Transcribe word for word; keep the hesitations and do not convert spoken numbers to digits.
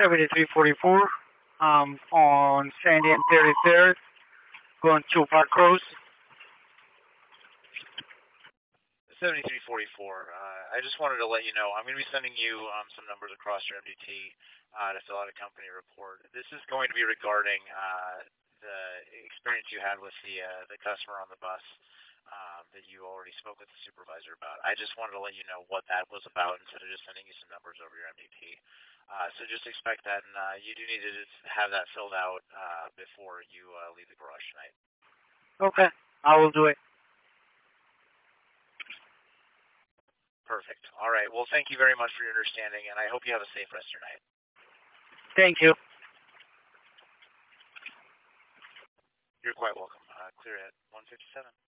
seventy-three forty-four um, on Sandy and thirty-third, going to Park Rose. seventy-three forty-four. Uh, I just wanted to let you know I'm going to be sending you um, some numbers across your M D T uh, to fill out a company report. This is going to be regarding uh, the experience you had with the uh, the customer on the bus um, that you already spoke with the supervisor about. I just wanted to let you know what that was about instead of just sending you some numbers over your M D T. Uh, so just expect that, and uh, you do need to just have that filled out uh, before you uh, leave the garage tonight. Okay, I will do it. Perfect. All right. Well, thank you very much for your understanding, and I hope you have a safe rest of your night. Thank you. You're quite welcome. Uh, clear at one fifty-seven.